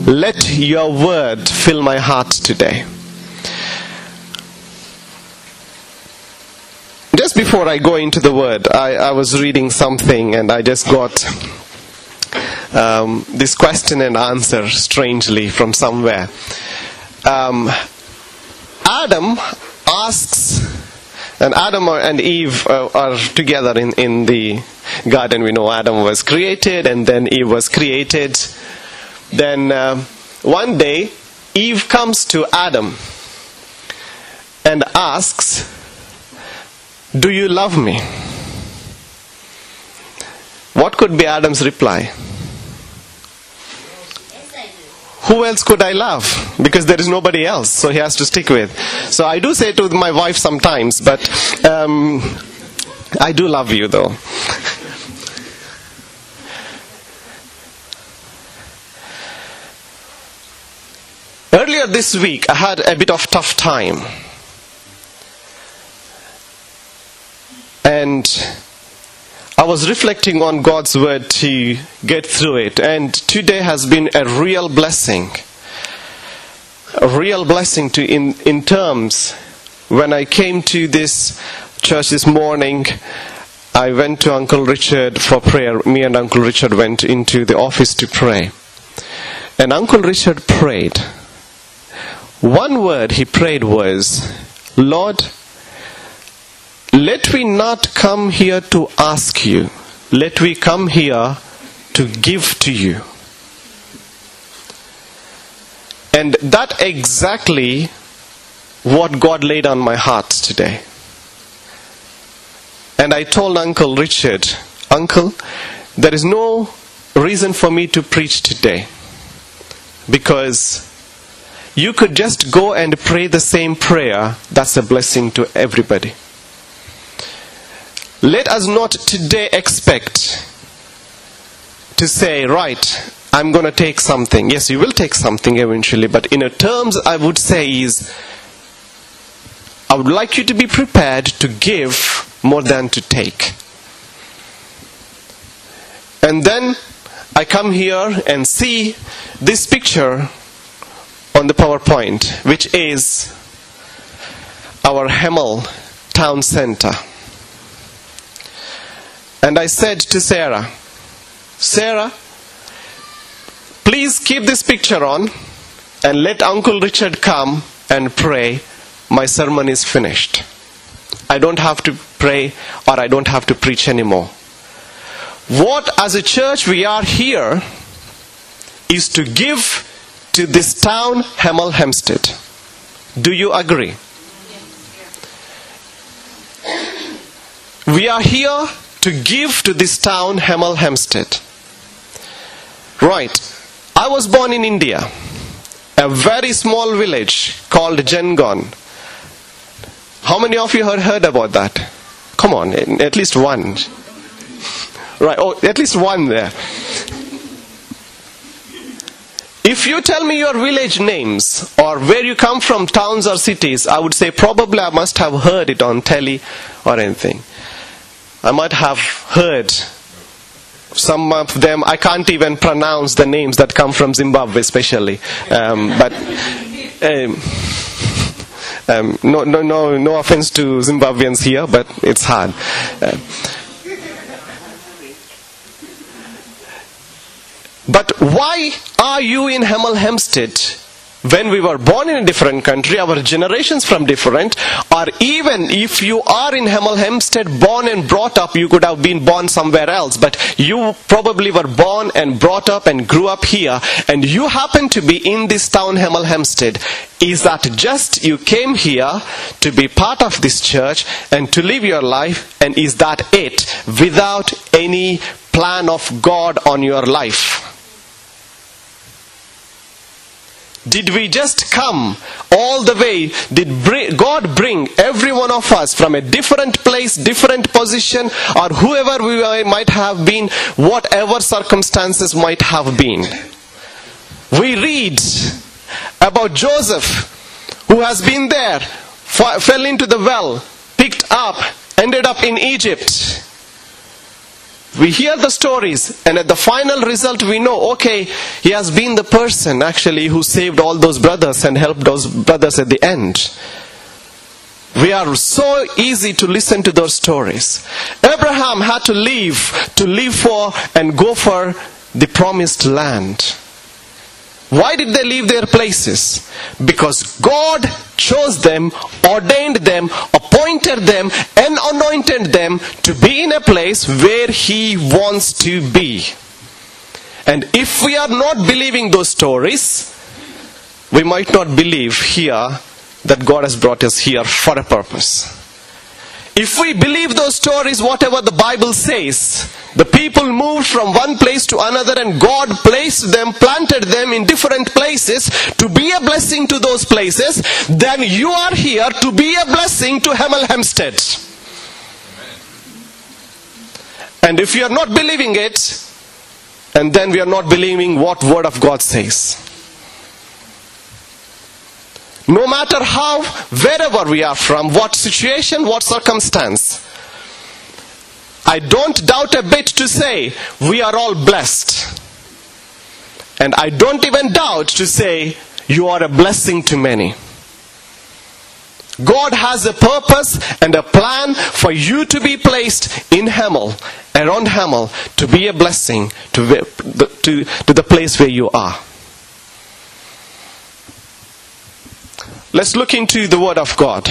let your word fill my heart today. Just before I go into the word, I was reading something and I just got this question and answer strangely from somewhere. Adam asks, and Adam and Eve are together in the garden. We know Adam was created and then Eve was created. Then one day Eve comes to Adam and asks, "Do you love me?" What could be Adam's reply? Who else could I love? Because there is nobody else, so he has to stick with. So I do say to my wife sometimes, but I do love you though. Earlier this week, I had a bit of tough time. And I was reflecting on God's word to get through it. And today has been a real blessing. A real blessing in terms, when I came to this church this morning, I went to Uncle Richard for prayer. Me and Uncle Richard went into the office to pray. And Uncle Richard prayed. One word he prayed was, "Lord, let we not come here to ask you. Let we come here to give to you." And that exactly what God laid on my heart today. And I told Uncle Richard, "Uncle, there is no reason for me to preach today. Because you could just go and pray the same prayer. That's a blessing to everybody. Let us not today expect to say, right, I'm going to take something." Yes, you will take something eventually, but in a terms I would say is, I would like you to be prepared to give more than to take. And then I come here and see this picture on the PowerPoint, which is our Hemel town center. And I said to Sarah, "Sarah, please keep this picture on and let Uncle Richard come and pray. My sermon is finished. I don't have to pray or I don't have to preach anymore." What as a church we are here is to give to this town, Hemel Hempstead. Do you agree? We are here to give to this town, Hemel Hempstead. Right. I was born in India, a very small village called Jengon. How many of you heard about that? Come on, at least one. Right, oh, at least one there. If you tell me your village names or where you come from, towns or cities, I would say probably I must have heard it on telly or anything. I might have heard some of them. I can't even pronounce the names that come from Zimbabwe especially. No offense to Zimbabweans here, but it's hard. But why are you in Hemel Hempstead when we were born in a different country, our generations from different, or even if you are in Hemel Hempstead, born and brought up, you could have been born somewhere else, but you probably were born and brought up and grew up here, and you happen to be in this town, Hemel Hempstead. Is that just you came here to be part of this church and to live your life, and is that it, without any plan of God on your life? Did we just come all the way? Did God bring every one of us from a different place, different position, or whoever we might have been, whatever circumstances might have been? We read about Joseph, who has been there, fell into the well, picked up, ended up in Egypt. We hear the stories, and at the final result we know, okay, he has been the person actually who saved all those brothers and helped those brothers at the end. We are so easy to listen to those stories. Abraham had to leave for and go for the promised land. Why did they leave their places? Because God chose them, ordained them, appointed them, and anointed them to be in a place where He wants to be. And if we are not believing those stories, we might not believe here that God has brought us here for a purpose. If we believe those stories, whatever the Bible says, the people moved from one place to another and God placed them, planted them in different places to be a blessing to those places, then you are here to be a blessing to Hemel Hempstead. And if you are not believing it, and then we are not believing what Word of God says. No matter how, wherever we are from, what situation, what circumstance, I don't doubt a bit to say we are all blessed. And I don't even doubt to say you are a blessing to many. God has a purpose and a plan for you to be placed in Hemel, around Hemel, to be a blessing to the place where you are. Let's look into the Word of God.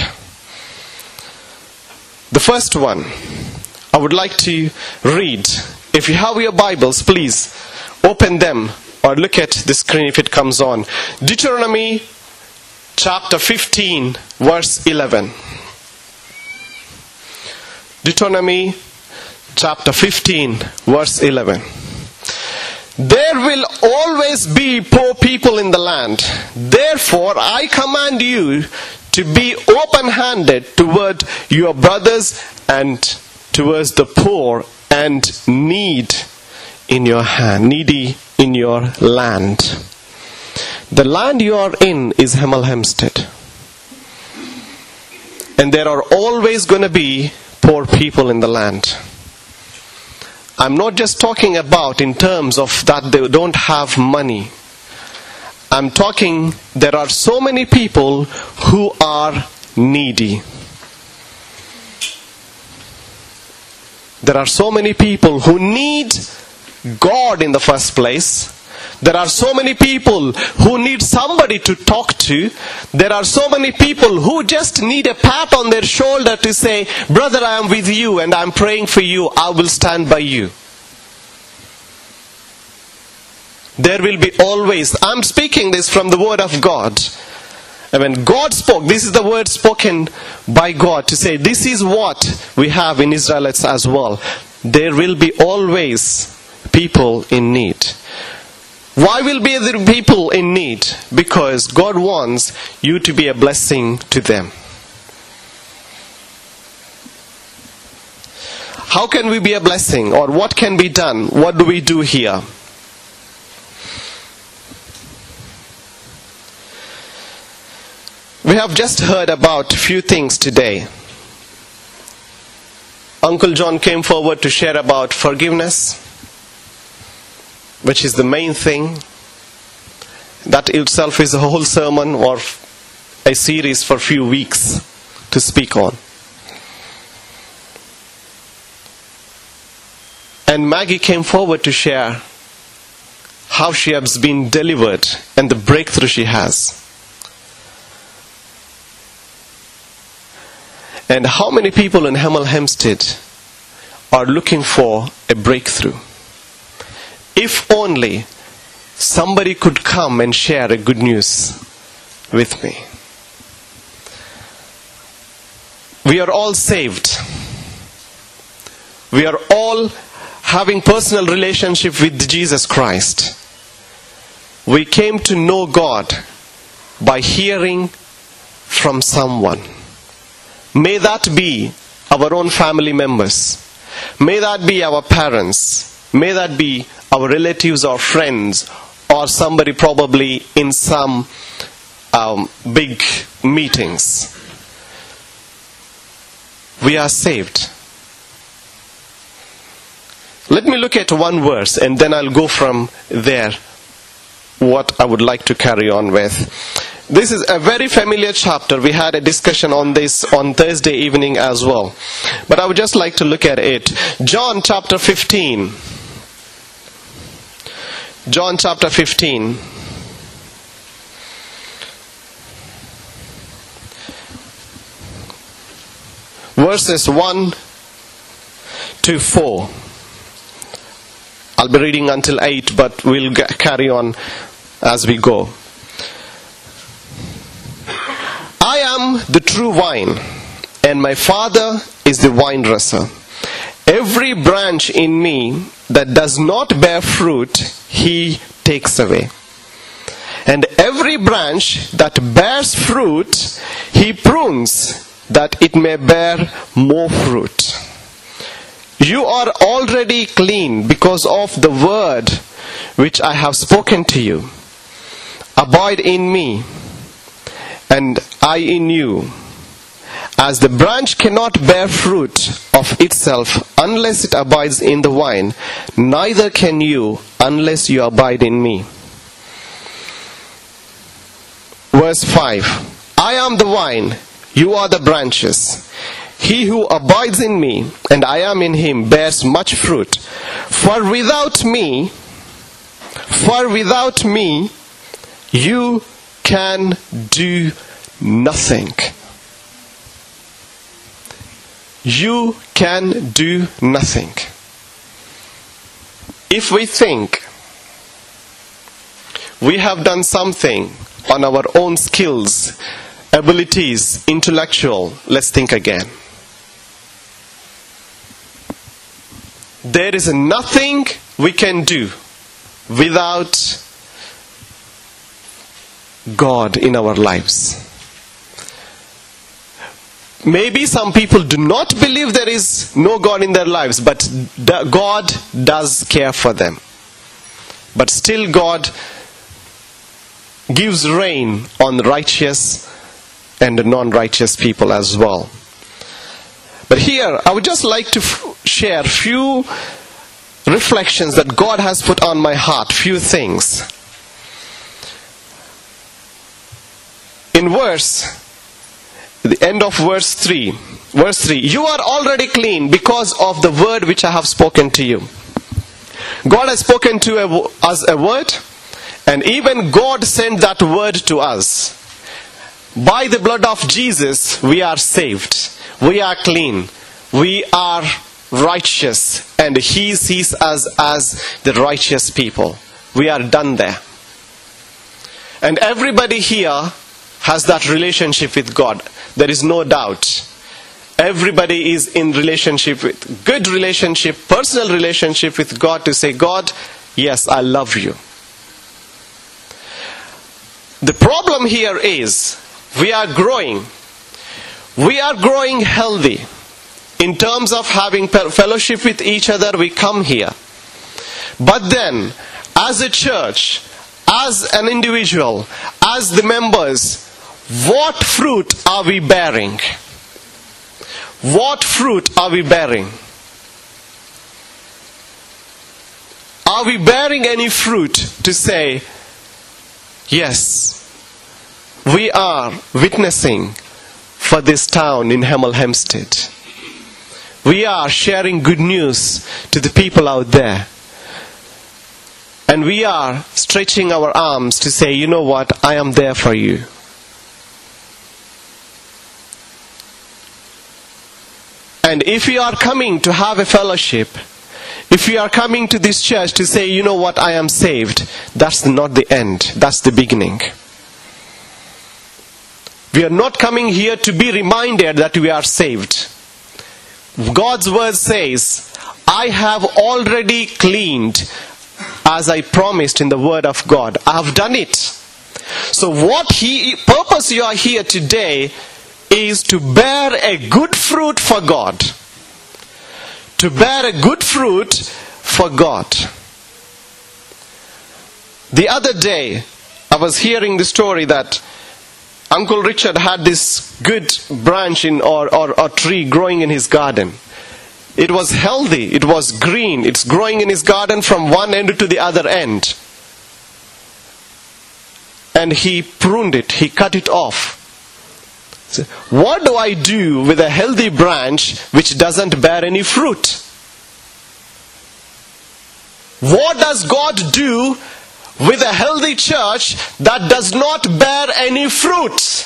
The first one, I would like to read. If you have your Bibles, please open them or look at the screen if it comes on. Deuteronomy chapter 15, verse 11. Deuteronomy chapter 15, verse 11. There will always be poor people in the land. Therefore, I command you to be open-handed toward your brothers and towards the poor and needy in your land. The land you are in is Hemel Hempstead. And there are always going to be poor people in the land. I'm not just talking about in terms of that they don't have money. I'm talking there are so many people who are needy. There are so many people who need God in the first place. There are so many people who need somebody to talk to. There are so many people who just need a pat on their shoulder to say, brother, I am with you and I am praying for you. I will stand by you. There will be always, I'm speaking this from the Word of God. And when God spoke, this is the word spoken by God to say, this is what we have in Israelites as well. There will be always people in need. Why will be there people in need? Because God wants you to be a blessing to them. How can we be a blessing? Or what can be done? What do we do here? We have just heard about a few things today. Uncle John came forward to share about forgiveness, which is the main thing. That itself is a whole sermon or a series for a few weeks to speak on. And Maggie came forward to share how she has been delivered and the breakthrough she has. And how many people in Hemel Hempstead are looking for a breakthrough? If only somebody could come and share a good news with me. We are all saved. We are all having personal relationship with Jesus Christ. We came to know God by hearing from someone. May that be our own family members. May that be our parents. May that be our relatives or friends or somebody probably in some big meetings. We are saved. Let me look at one verse and then I'll go from there what I would like to carry on with. This is a very familiar chapter. We had a discussion on this on Thursday evening as well. But I would just like to look at it. John chapter 15. John chapter 15. Verses 1 to 4. I'll be reading until 8, but we'll carry on as we go. I am the true vine, and my Father is the vine dresser. Every branch in me that does not bear fruit, he takes away. And every branch that bears fruit, he prunes, that it may bear more fruit. You are already clean because of the word which I have spoken to you. Abide in me, and I in you. As the branch cannot bear fruit of itself unless it abides in the vine, neither can you unless you abide in me. Verse 5. I am the vine, you are the branches. He who abides in me, and I am in him, bears much fruit. For without me, you can do nothing. You can do nothing. If we think we have done something on our own skills, abilities, intellectual, let's think again. There is nothing we can do without God in our lives. Maybe some people do not believe there is no God in their lives, but God does care for them. But still God gives rain on righteous and non-righteous people as well. But here, I would just like to share few reflections that God has put on my heart, few things. In the end of verse 3, you are already clean because of the word which I have spoken to you. God has spoken to us a word, and even God sent that word to us. By the blood of Jesus, we are saved. We are clean. We are righteous. And He sees us as the righteous people. We are done there. And everybody here has that relationship with God. There is no doubt. Everybody is in relationship with, good relationship, personal relationship with God to say, God, yes, I love you. The problem here is, we are growing. We are growing healthy. In terms of having fellowship with each other, we come here. But then, as a church, as an individual, as the members, what fruit are we bearing? What fruit are we bearing? Are we bearing any fruit to say, yes, we are witnessing for this town in Hemel Hempstead. We are sharing good news to the people out there. And we are stretching our arms to say, you know what, I am there for you. And if you are coming to have a fellowship, if you are coming to this church to say, you know what, I am saved, that's not the end, that's the beginning. We are not coming here to be reminded that we are saved. God's word says, I have already cleaned as I promised in the word of God. I have done it. So what purpose you are here today is to bear a good fruit for God. To bear a good fruit for God. The other day, I was hearing the story that Uncle Richard had this good branch or tree growing in his garden. It was healthy. It was green. It's growing in his garden from one end to the other end. And he pruned it. He cut it off. So, what do I do with a healthy branch which doesn't bear any fruit? What does God do with a healthy church that does not bear any fruit?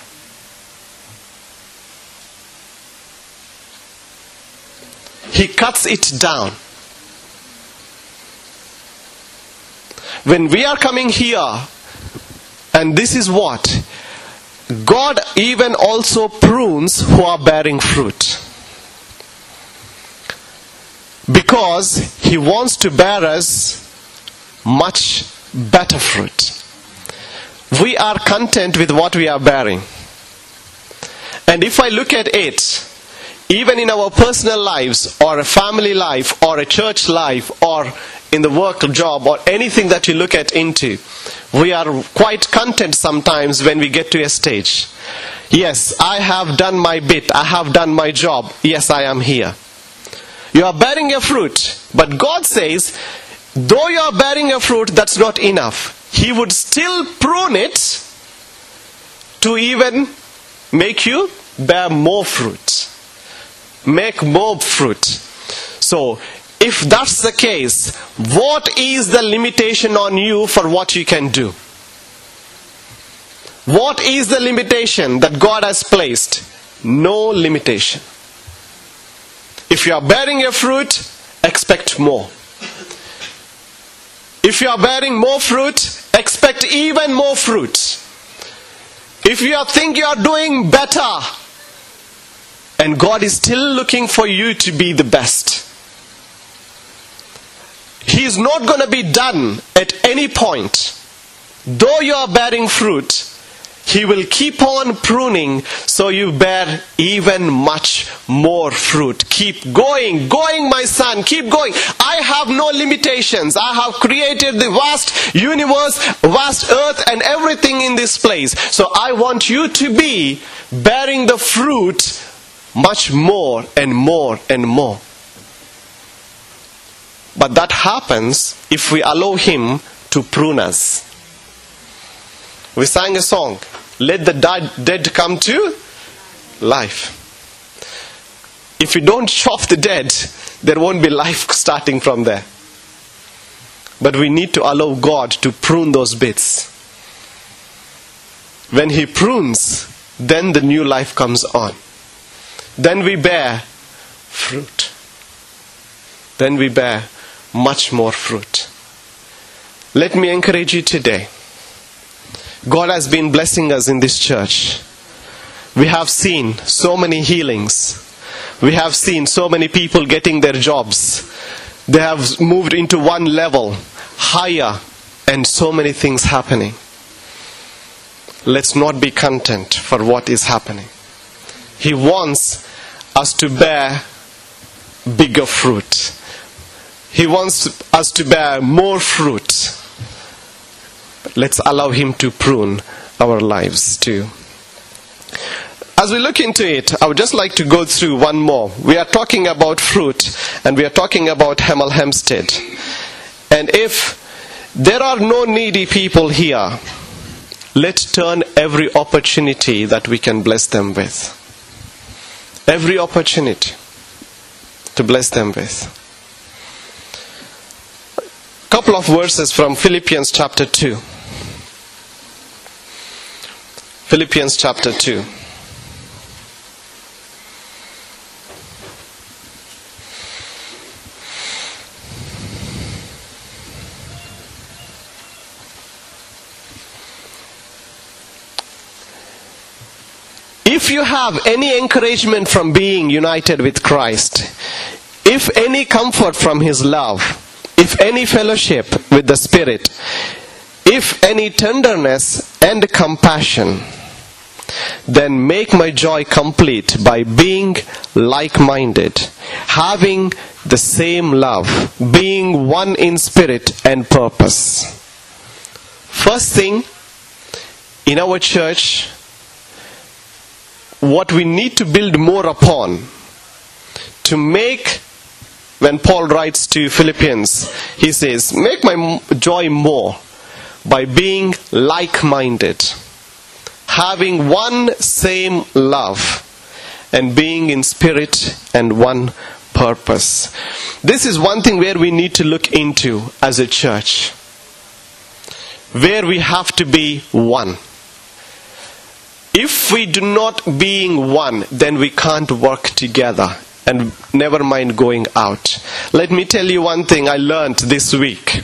He cuts it down. When we are coming here, and this is what God even also prunes who are bearing fruit. Because He wants to bear us much better fruit. We are content with what we are bearing. And if I look at it, even in our personal lives, or a family life, or a church life, or in the work job, or anything that you look at into, we are quite content sometimes when we get to a stage. Yes, I have done my bit. I have done my job. Yes, I am here. You are bearing a fruit. But God says, though you are bearing a fruit, that's not enough. He would still prune it to even make you bear more fruit. Make more fruit. So, if that's the case, what is the limitation on you for what you can do? What is the limitation that God has placed? No limitation. If you are bearing a fruit, expect more. If you are bearing more fruit, expect even more fruit. If you think you are doing better, and God is still looking for you to be the best. He is not going to be done at any point. Though you are bearing fruit, He will keep on pruning so you bear even much more fruit. Keep going, my son, keep going. I have no limitations. I have created the vast universe, vast earth, and everything in this place. So I want you to be bearing the fruit much more and more and more. But that happens if we allow Him to prune us. We sang a song, let the dead come to life. If you don't chop the dead, there won't be life starting from there. But we need to allow God to prune those bits. When He prunes, then the new life comes on. Then we bear fruit. Then we bear much more fruit. Let me encourage you today. God has been blessing us in this church. We have seen so many healings. We have seen so many people getting their jobs. They have moved into one level higher, and so many things happening. Let's not be content for what is happening. He wants us to bear bigger fruit. He wants us to bear more fruit. But let's allow Him to prune our lives too. As we look into it, I would just like to go through one more. We are talking about fruit, and we are talking about Hemel Hempstead. And if there are no needy people here, let's turn every opportunity that we can bless them with. Every opportunity to bless them with. A couple of verses from Philippians chapter 2. Philippians chapter 2. If you have any encouragement from being united with Christ, if any comfort from His love, if any fellowship with the Spirit, if any tenderness and compassion, then make my joy complete by being like-minded, having the same love, being one in spirit and purpose. First thing, in our church, what we need to build more upon to make, when Paul writes to Philippians, he says, make my joy more by being like-minded, having one same love, and being in spirit and one purpose. This is one thing where we need to look into as a church, where we have to be one. If we do not being one, then we can't work together, and never mind going out. Let me tell you one thing I learned this week.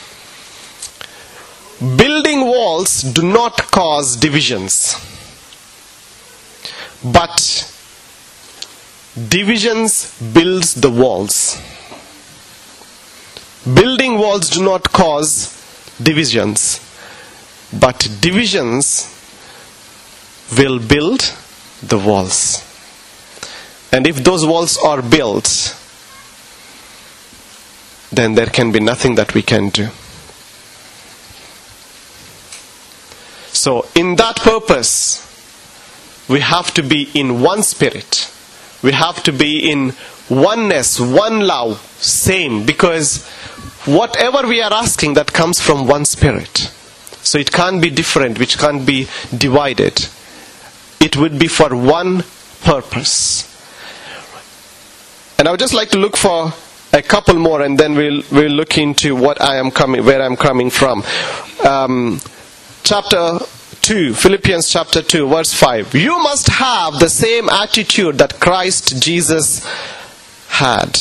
Building walls do not cause divisions, but divisions builds the walls. Building walls do not cause divisions, but divisions will build the walls. And if those walls are built, then there can be nothing that we can do. So in that purpose, we have to be in one spirit. We have to be in oneness, one love, same. Because whatever we are asking, that comes from one spirit. So it can't be different, which can't be divided. It would be for one purpose. And I would just like to look for a couple more, and then we'll look into where I'm coming from. Chapter 2, Philippians chapter 2, verse 5. You must have the same attitude that Christ Jesus had.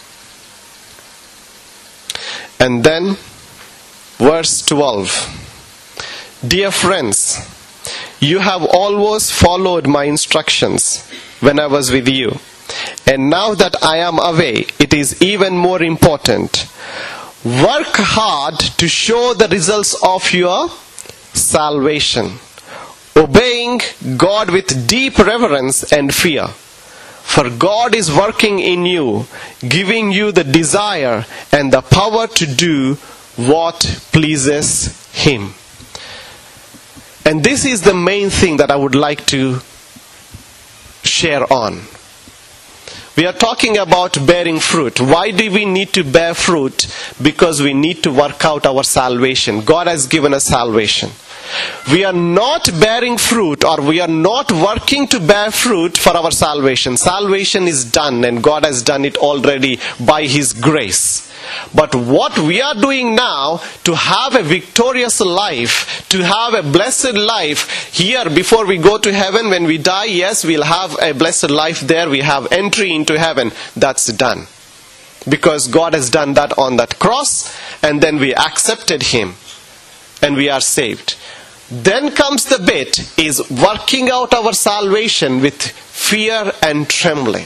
And then, verse 12. Dear friends, you have always followed my instructions when I was with you. And now that I am away, it is even more important. Work hard to show the results of your salvation, obeying God with deep reverence and fear. For God is working in you, giving you the desire and the power to do what pleases Him. And this is the main thing that I would like to share on. We are talking about bearing fruit. Why do we need to bear fruit? Because we need to work out our salvation. God has given us salvation. We are not bearing fruit, or we are not working to bear fruit for our salvation. Salvation is done, and God has done it already by His grace. But what we are doing now to have a victorious life, to have a blessed life here before we go to heaven, when we die, yes, we'll have a blessed life there. We have entry into heaven. That's done. Because God has done that on that cross, and then we accepted Him, and we are saved. Then comes the bit, is working out our salvation with fear and trembling.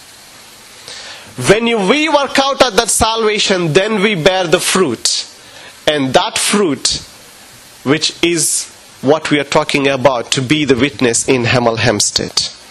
When we work out at that salvation, then we bear the fruit. And that fruit, which is what we are talking about, to be the witness in Hemel Hempstead.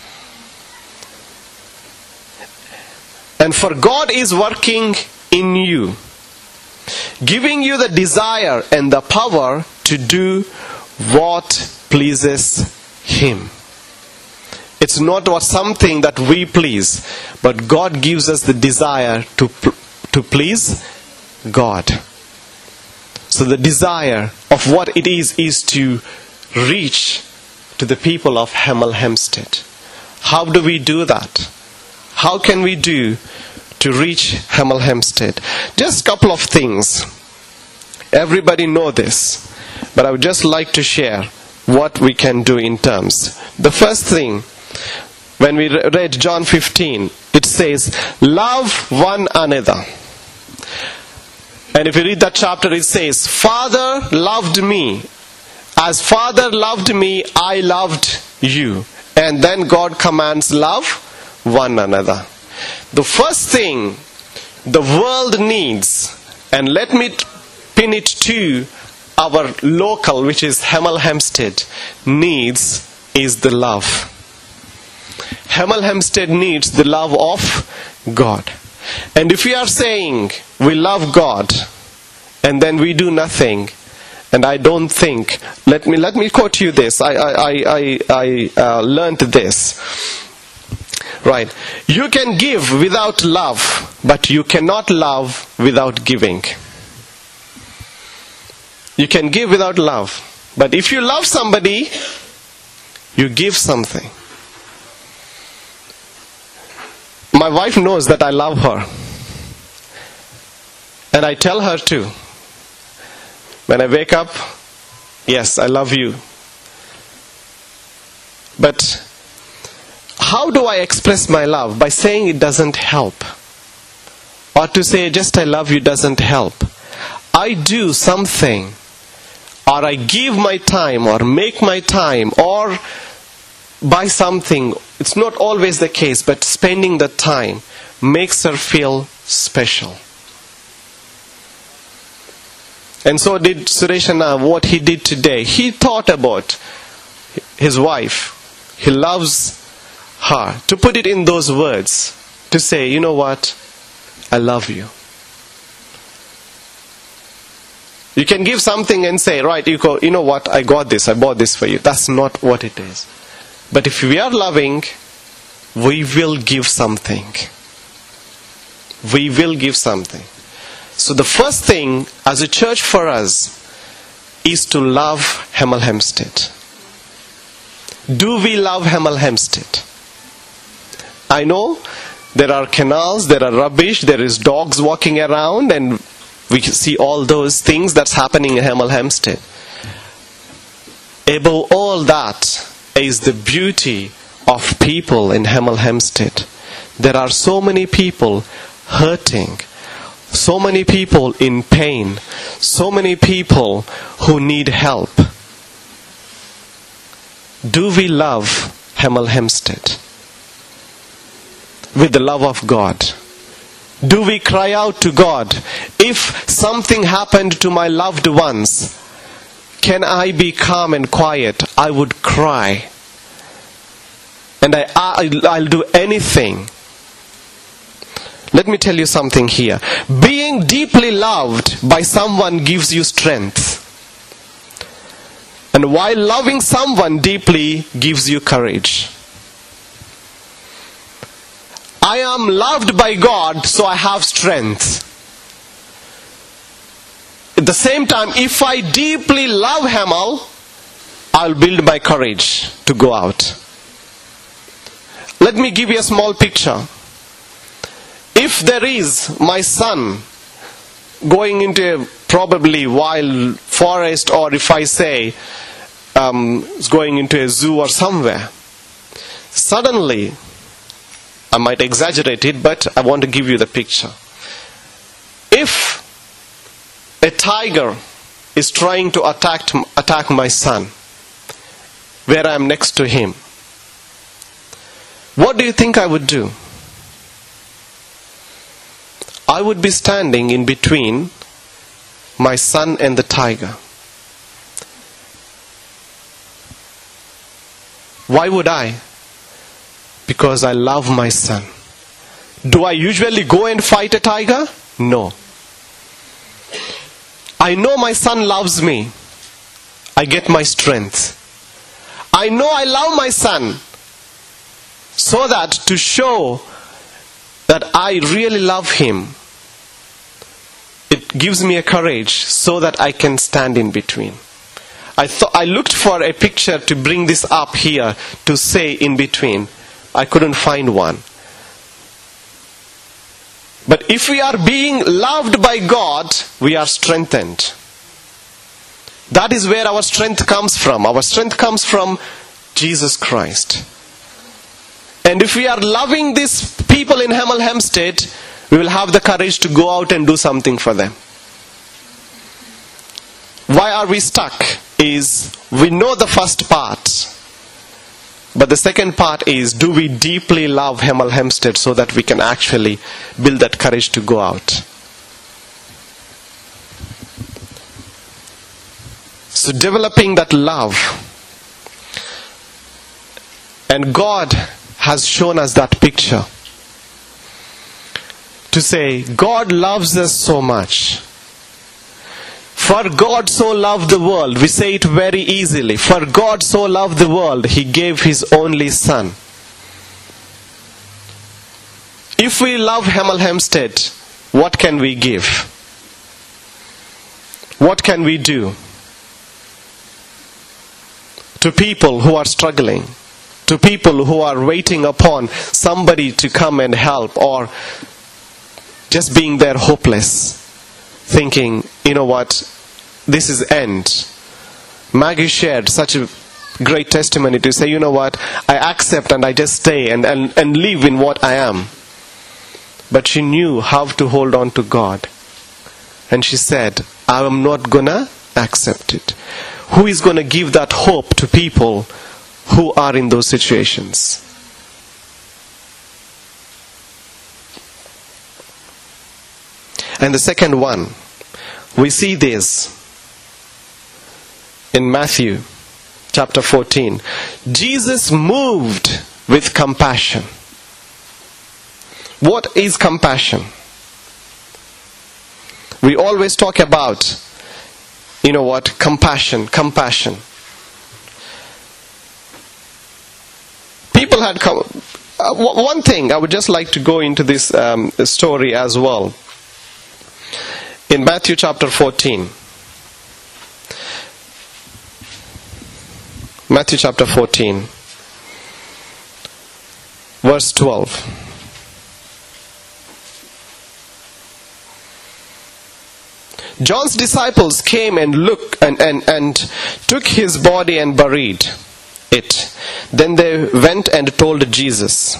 And for God is working in you, giving you the desire and the power to do what pleases Him. It's not something that we please, but God gives us the desire to please God. So the desire of what it is to reach to the people of Hemel Hempstead. How do we do that? How can we do to reach Hemel Hempstead? Just a couple of things. Everybody know this, but I would just like to share what we can do in terms. The first thing, when we read John 15, it says, love one another. And if you read that chapter, it says, Father loved me. As Father loved me, I loved you. And then God commands, love one another. The first thing the world needs, and let me pin it to our local, which is Hemel Hempstead, needs, is the love. Hemel Hempstead needs the love of God. And if we are saying we love God, and then we do nothing, and I don't think, let me quote you this. I learned this. Right. You can give without love, but you cannot love without giving. You can give without love. But if you love somebody, you give something. My wife knows that I love her. And I tell her too. When I wake up, yes, I love you. But how do I express my love? By saying it doesn't help. Or to say just I love you doesn't help. I do something. Or I give my time, or make my time, or buy something. It's not always the case, but spending the time makes her feel special. And so did Sureshana, what he did today. He thought about his wife. He loves her. To put it in those words, to say, you know what, I love you. You can give something and say, right, you go, you know what, I got this, I bought this for you. That's not what it is. But if we are loving, we will give something. We will give something. So the first thing as a church for us is to love Hemel Hempstead. Do we love Hemel Hempstead? I know there are canals, there are rubbish, there is dogs walking around, and we can see all those things that's happening in Hemel Hempstead. Above all that is the beauty of people in Hemel Hempstead. There are so many people hurting, so many people in pain, so many people who need help. Do we love Hemel Hempstead with the love of God? Do we cry out to God, if something happened to my loved ones, can I be calm and quiet? I would cry. And I'll do anything. Let me tell you something here. Being deeply loved by someone gives you strength. And while loving someone deeply gives you courage. I am loved by God, so I have strength. At the same time, if I deeply love Hemel, I'll build my courage to go out. Let me give you a small picture. If there is my son going into a probably wild forest, or if I say is going into a zoo or somewhere, suddenly, I might exaggerate it, but I want to give you the picture. If a tiger is trying to attack my son, where I am next to him, what do you think I would do? I would be standing in between my son and the tiger. Why would I? Because I love my son. Do I usually go and fight a tiger? No. I know my son loves me. I get my strength. I know I love my son, so that to show that I really love him, it gives me a courage so that I can stand in between. I looked for a picture to bring this up here to say in between. I couldn't find one. But if we are being loved by God, we are strengthened. That is where our strength comes from. Our strength comes from Jesus Christ. And if we are loving these people in Hemel Hempstead, we will have the courage to go out and do something for them. Why are we stuck? Is we know the first part. But the second part is, do we deeply love Hemel Hempstead so that we can actually build that courage to go out? So developing that love. And God has shown us that picture. To say, God loves us so much. For God so loved the world. We say it very easily. For God so loved the world, He gave His only Son. If we love Hemel Hempstead, what can we give? What can we do to people who are struggling? To people who are waiting upon somebody to come and help, or just being there hopeless, thinking, you know what, this is end. Maggie shared such a great testimony to say, you know what, I accept and I just stay and live in what I am. But she knew how to hold on to God. And she said, I am not gonna accept it. Who is gonna give that hope to people who are in those situations? And the second one, we see this in Matthew chapter 14. Jesus moved with compassion. What is compassion? We always talk about, you know what, compassion. People had come. One thing, I would just like to go into this story as well. In Matthew chapter 14. Matthew chapter 14. Verse 12. John's disciples came and looked and took his body and buried it. Then they went and told Jesus.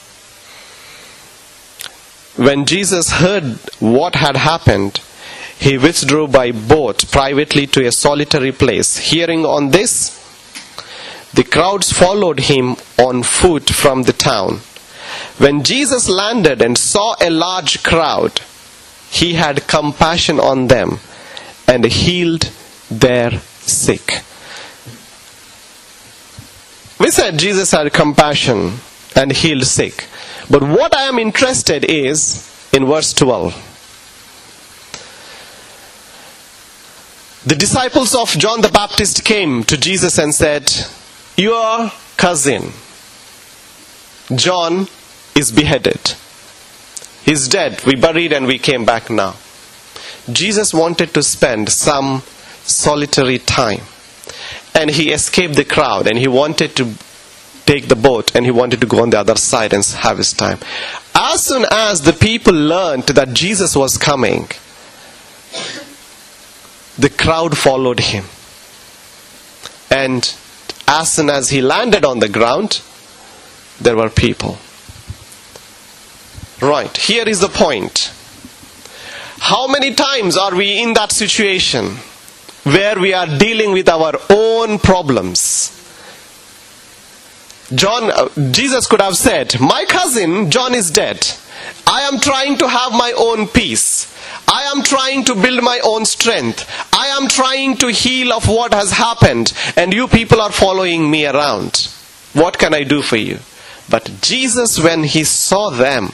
When Jesus heard what had happened, he withdrew by boat privately to a solitary place. Hearing on this, the crowds followed him on foot from the town. When Jesus landed and saw a large crowd, he had compassion on them and healed their sick. We said Jesus had compassion and healed sick. But what I am interested is in verse 12. The disciples of John the Baptist came to Jesus and said, your cousin John is beheaded. He's dead. We buried and we came back now. Jesus wanted to spend some solitary time. And he escaped the crowd and he wanted to take the boat and he wanted to go on the other side and have his time. As soon as the people learned that Jesus was coming, the crowd followed him. And as soon as he landed on the ground, there were people. Right, here is the point. How many times are we in that situation where we are dealing with our own problems? Jesus could have said, my cousin John is dead. I am trying to have my own peace. I am trying to build my own strength. I am trying to heal of what has happened. And you people are following me around. What can I do for you? But Jesus, when he saw them,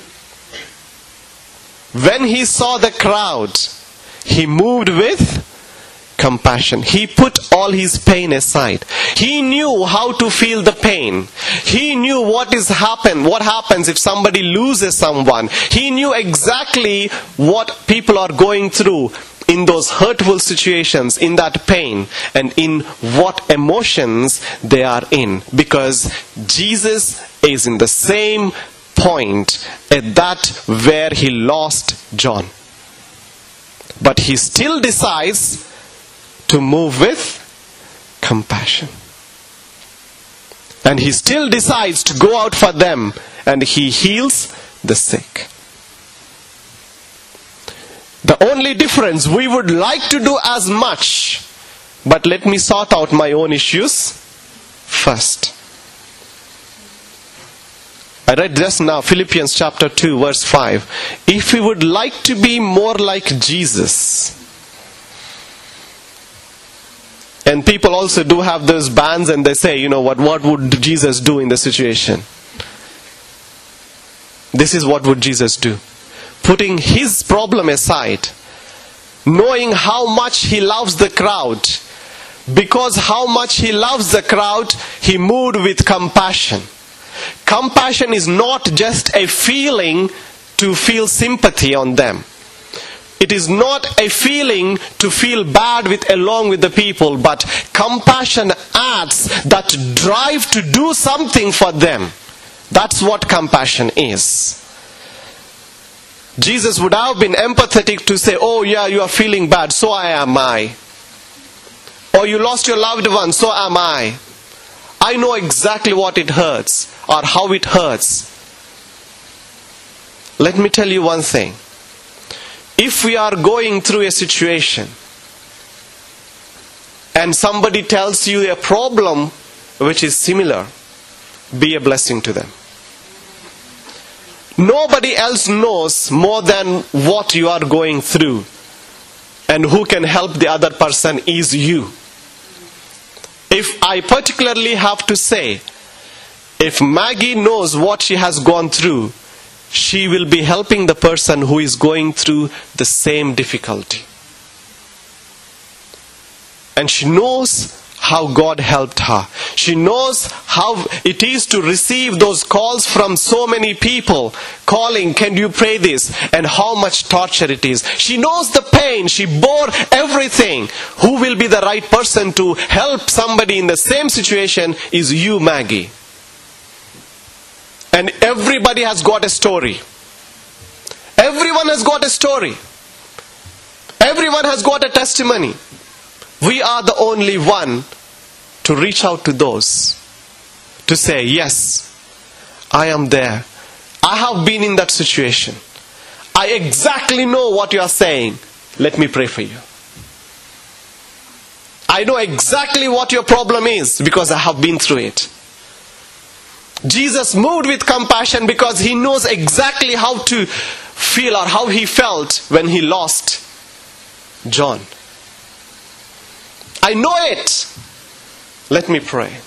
when he saw the crowd, he moved with compassion. He put all his pain aside. He knew how to feel the pain. He knew what happens if somebody loses someone. He knew exactly what people are going through in those hurtful situations, in that pain, and in what emotions they are in. Because Jesus is in the same point at that where he lost John. But he still decides to move with compassion. And he still decides to go out for them and he heals the sick. The only difference, we would like to do as much, but let me sort out my own issues first. I read just now Philippians chapter 2 verse 5. If we would like to be more like Jesus, and people also do have those bands and they say, you know what would Jesus do in the situation? This is what would Jesus do. Putting his problem aside, knowing how much he loves the crowd, because how much he loves the crowd, he moved with compassion. Compassion is not just a feeling to feel sympathy on them. It is not a feeling to feel bad along with the people, but compassion adds that drive to do something for them. That's what compassion is. Jesus would have been empathetic to say, oh yeah, you are feeling bad, so am I. Or you lost your loved one, so am I. I know exactly what it hurts, or how it hurts. Let me tell you one thing. If we are going through a situation and somebody tells you a problem which is similar, be a blessing to them. Nobody else knows more than what you are going through, and who can help the other person is you. If I particularly have to say, if Maggie knows what she has gone through, she will be helping the person who is going through the same difficulty. And she knows how God helped her. She knows how it is to receive those calls from so many people calling, can you pray this? And how much torture it is. She knows the pain. She bore everything. Who will be the right person to help somebody in the same situation is you, Maggie. And everybody has got a story. Everyone has got a story. Everyone has got a testimony. We are the only one to reach out to those. To say, yes, I am there. I have been in that situation. I exactly know what you are saying. Let me pray for you. I know exactly what your problem is because I have been through it. Jesus moved with compassion because he knows exactly how to feel or how he felt when he lost John. I know it. Let me pray.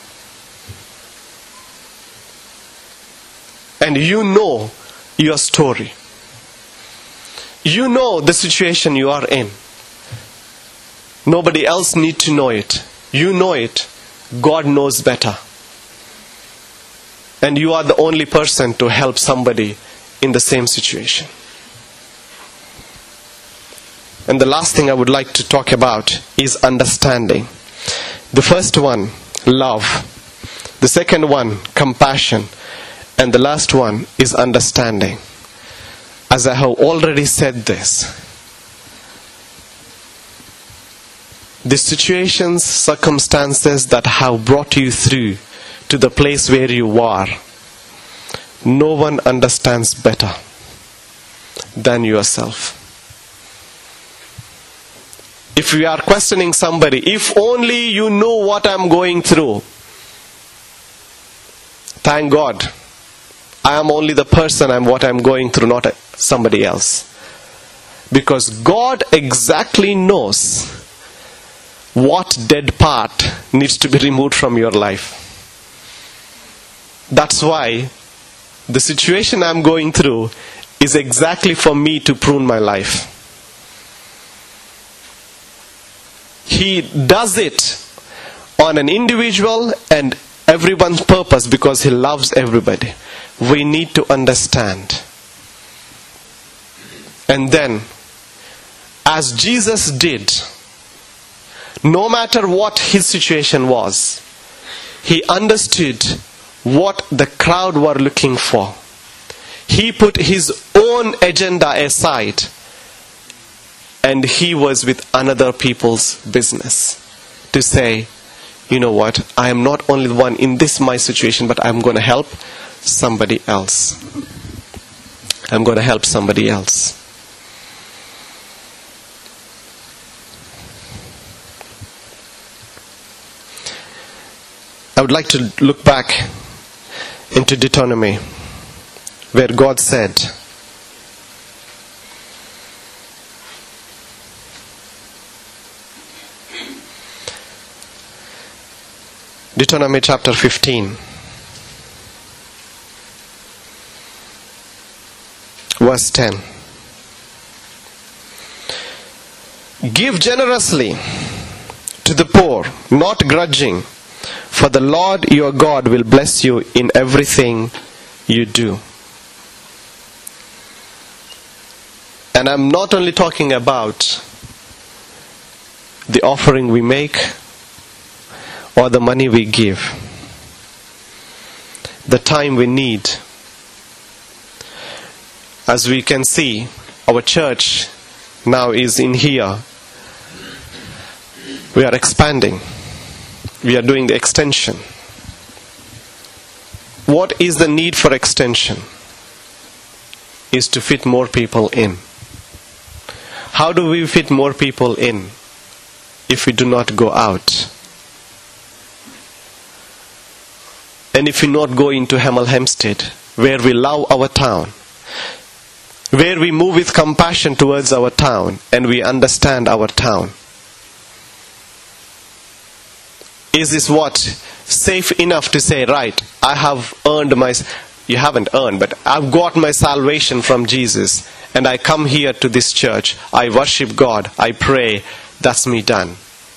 And you know your story. You know the situation you are in. Nobody else needs to know it. You know it. God knows better. And you are the only person to help somebody in the same situation. And the last thing I would like to talk about is understanding. The first one, love. The second one, compassion. And the last one is understanding. As I have already said this, the situations, circumstances that have brought you through to the place where you are, no one understands better than yourself. If we are questioning somebody, if only you know what I'm going through, thank God, I am only the person what I'm going through, not somebody else. Because God exactly knows what dead part needs to be removed from your life. That's why the situation I'm going through is exactly for me to prune my life. He does it on an individual and everyone's purpose because He loves everybody. We need to understand. And then, as Jesus did, no matter what his situation was, he understood what the crowd were looking for. He put his own agenda aside and he was with another people's business to say, you know what, I am not only the one in this my situation, but I'm going to help somebody else. I'm going to help somebody else. I would like to look back into Deuteronomy, where God said, Deuteronomy chapter 15, verse 10. Give generously to the poor, not grudging, For the Lord your God will bless you in everything you do. And I'm not only talking about the offering we make or the money we give, the time we need. As we can see, our church now is in here. We are expanding. We are doing the extension. What is the need for extension? Is to fit more people in. How do we fit more people in if we do not go out? And if we not go into Hemel Hempstead, where we love our town, where we move with compassion towards our town and we understand our town. Is this what? Safe enough to say, right, I have earned my... You haven't earned, but I've got my salvation from Jesus. And I come here to this church. I worship God. I pray. That's me done.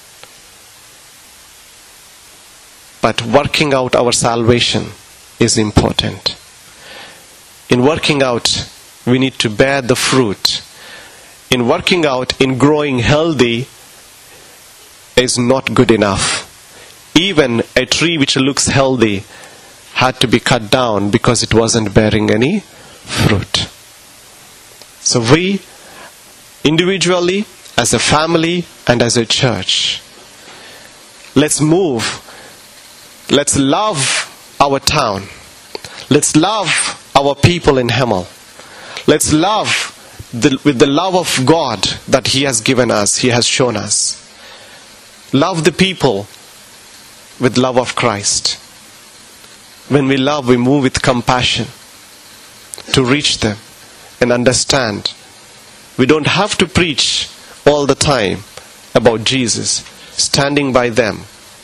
But working out our salvation is important. In working out, we need to bear the fruit. In working out, in growing healthy, is not good enough. Even a tree which looks healthy had to be cut down because it wasn't bearing any fruit. So we, individually, as a family, and as a church, let's move. Let's love our town. Let's love our people in Hemel. Let's love with the love of God that He has given us, He has shown us. Love the people with love of Christ. When we love, we move with compassion to reach them and understand. We don't have to preach all the time about Jesus, standing by them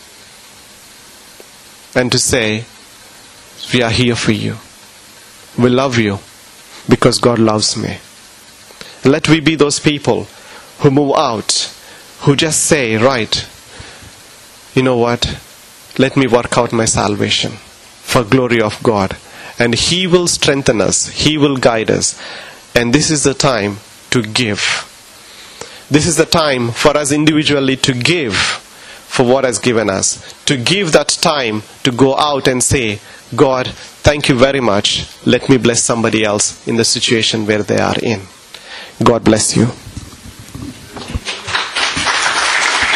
and to say, we are here for you. We love you because God loves me. Let we be those people who move out, who just say, right, you know what? Let me work out my salvation for glory of God. And He will strengthen us. He will guide us. And this is the time to give. This is the time for us individually to give for what has given us. To give that time to go out and say, God, thank you very much. Let me bless somebody else in the situation where they are in. God bless you.